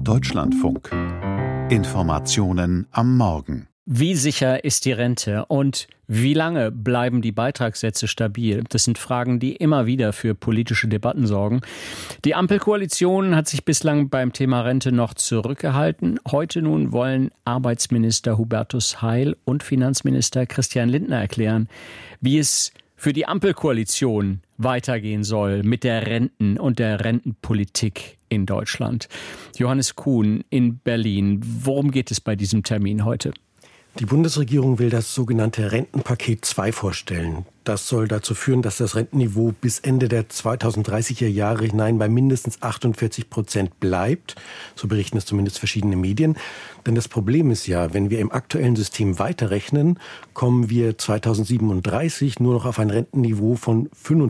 Deutschlandfunk. Informationen am Morgen. Wie sicher ist die Rente und wie lange bleiben die Beitragssätze stabil? Das sind Fragen, die immer wieder für politische Debatten sorgen. Die Ampelkoalition hat sich bislang beim Thema Rente noch zurückgehalten. Heute nun wollen Arbeitsminister Hubertus Heil und Finanzminister Christian Lindner erklären, wie es für die Ampelkoalition weitergehen soll mit der Renten- und der Rentenpolitik in Deutschland. Johannes Kuhn in Berlin. Worum geht es bei diesem Termin heute? Die Bundesregierung will das sogenannte Rentenpaket 2 vorstellen. Das soll dazu führen, dass das Rentenniveau bis Ende der 2030er Jahre hinein bei mindestens 48% bleibt. So berichten es zumindest verschiedene Medien. Denn das Problem ist ja, wenn wir im aktuellen System weiterrechnen, kommen wir 2037 nur noch auf ein Rentenniveau von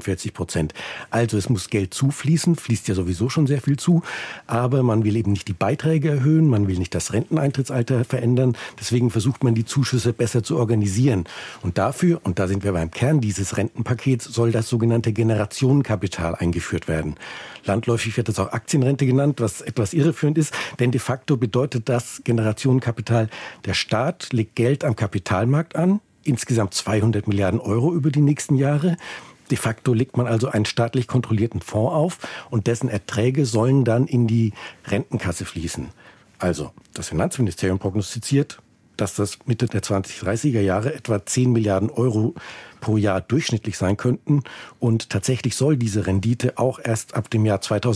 45%. Also es muss Geld zufließen, fließt ja sowieso schon sehr viel zu. Aber man will eben nicht die Beiträge erhöhen, man will nicht das Renteneintrittsalter verändern. Deswegen versucht man die Zuschüsse besser zu organisieren. Und dafür, und da sind wir beim Kern dieses Rentenpakets, soll das sogenannte Generationenkapital eingeführt werden. Landläufig wird das auch Aktienrente genannt, was etwas irreführend ist, denn de facto bedeutet das Generationenkapital, der Staat legt Geld am Kapitalmarkt an, insgesamt 200 Milliarden Euro über die nächsten Jahre. De facto legt man also einen staatlich kontrollierten Fonds auf und dessen Erträge sollen dann in die Rentenkasse fließen. Also, das Finanzministerium prognostiziert, dass das Mitte der 2030er Jahre etwa 10 Milliarden Euro pro Jahr durchschnittlich sein könnten. Und tatsächlich soll diese Rendite auch erst ab dem Jahr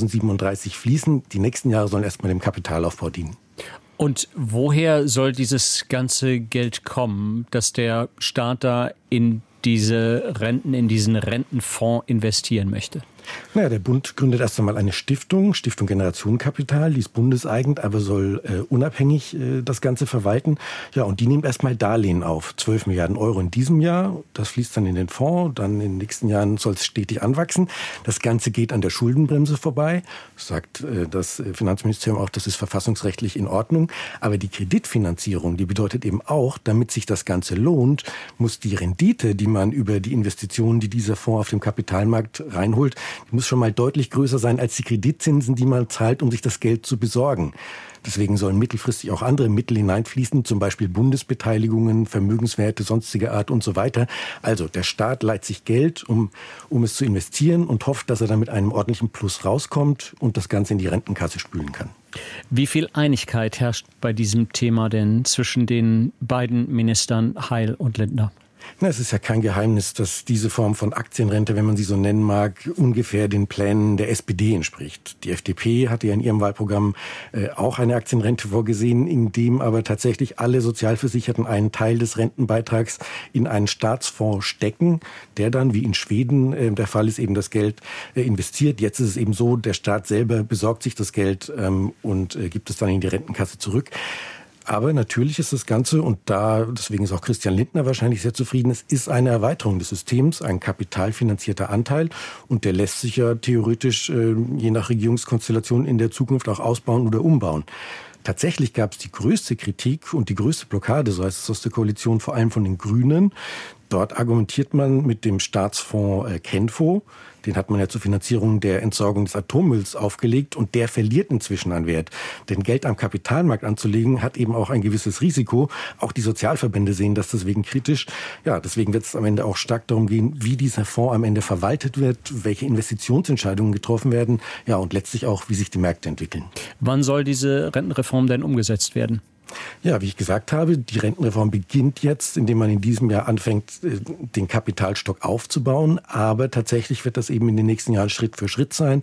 2037 fließen. Die nächsten Jahre sollen erstmal dem Kapitalaufbau dienen. Und woher soll dieses ganze Geld kommen, dass der Staat da in diese Renten, in diesen Rentenfonds investieren möchte? Naja, der Bund gründet erst einmal eine Stiftung Generationenkapital, die ist bundeseigen, aber soll unabhängig das Ganze verwalten. Ja, und die nimmt erstmal Darlehen auf, 12 Milliarden Euro in diesem Jahr. Das fließt dann in den Fonds, dann in den nächsten Jahren soll es stetig anwachsen. Das Ganze geht an der Schuldenbremse vorbei, sagt das Finanzministerium auch, das ist verfassungsrechtlich in Ordnung. Aber die Kreditfinanzierung, die bedeutet eben auch, damit sich das Ganze lohnt, muss die Rendite, die man über die Investitionen, die dieser Fonds auf dem Kapitalmarkt reinholt, die muss schon mal deutlich größer sein als die Kreditzinsen, die man zahlt, um sich das Geld zu besorgen. Deswegen sollen mittelfristig auch andere Mittel hineinfließen, zum Beispiel Bundesbeteiligungen, Vermögenswerte sonstiger Art und so weiter. Also der Staat leiht sich Geld, um es zu investieren und hofft, dass er dann mit einem ordentlichen Plus rauskommt und das Ganze in die Rentenkasse spülen kann. Wie viel Einigkeit herrscht bei diesem Thema denn zwischen den beiden Ministern Heil und Lindner? Na, es ist ja kein Geheimnis, dass diese Form von Aktienrente, wenn man sie so nennen mag, ungefähr den Plänen der SPD entspricht. Die FDP hatte ja in ihrem Wahlprogramm auch eine Aktienrente vorgesehen, in dem aber tatsächlich alle Sozialversicherten einen Teil des Rentenbeitrags in einen Staatsfonds stecken, der dann, wie in Schweden der Fall ist, eben das Geld investiert. Jetzt ist es eben so, der Staat selber besorgt sich das Geld und gibt es dann in die Rentenkasse zurück. Aber natürlich ist das Ganze, und deswegen ist auch Christian Lindner wahrscheinlich sehr zufrieden, es ist eine Erweiterung des Systems, ein kapitalfinanzierter Anteil. Und der lässt sich ja theoretisch je nach Regierungskonstellation in der Zukunft auch ausbauen oder umbauen. Tatsächlich gab es die größte Kritik und die größte Blockade, so heißt es aus der Koalition, vor allem von den Grünen. Dort argumentiert man mit dem Staatsfonds Kenfo. Den hat man ja zur Finanzierung der Entsorgung des Atommülls aufgelegt und der verliert inzwischen an Wert. Denn Geld am Kapitalmarkt anzulegen hat eben auch ein gewisses Risiko. Auch die Sozialverbände sehen das deswegen kritisch. Ja, deswegen wird es am Ende auch stark darum gehen, wie dieser Fonds am Ende verwaltet wird, welche Investitionsentscheidungen getroffen werden, ja, und letztlich auch, wie sich die Märkte entwickeln. Wann soll diese Rentenreform denn umgesetzt werden? Ja, wie ich gesagt habe, die Rentenreform beginnt jetzt, indem man in diesem Jahr anfängt, den Kapitalstock aufzubauen. Aber tatsächlich wird das eben in den nächsten Jahren Schritt für Schritt sein.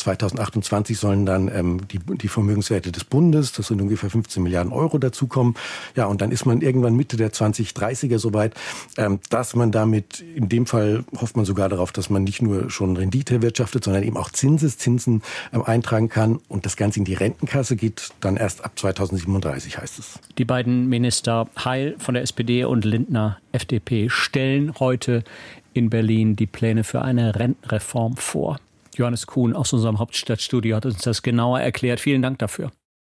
2028 sollen dann die Vermögenswerte des Bundes, das sind ungefähr 15 Milliarden Euro, dazukommen. Ja, und dann ist man irgendwann Mitte der 2030er soweit, dass man damit, in dem Fall hofft man sogar darauf, dass man nicht nur schon Rendite erwirtschaftet, sondern eben auch Zinsen eintragen kann. Und das Ganze in die Rentenkasse geht dann erst ab 2037, heißt es. Die beiden Minister Heil von der SPD und Lindner FDP stellen heute in Berlin die Pläne für eine Rentenreform vor. Johannes Kuhn aus unserem Hauptstadtstudio hat uns das genauer erklärt. Vielen Dank dafür.